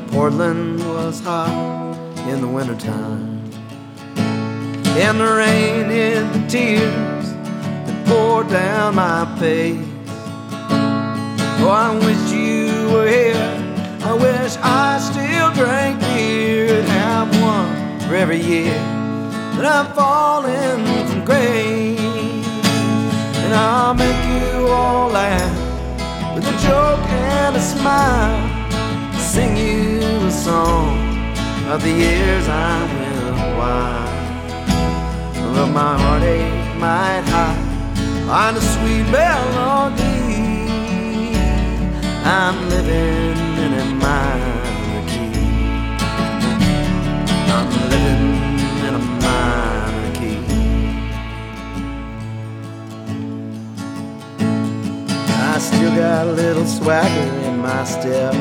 Portland was hot in the wintertime, and the rain hid the tears that poured down my face. Oh, I wish you were here. I wish I still drank beer and have one for every year that I'm falling from grace. And I'll make you all laugh with a joke and a smile, sing you a song of the years I went wild. Well, my heartache might hide on a sweet melody. I'm living in a minor key. I'm living in a minor key. I still got a little swagger in my step,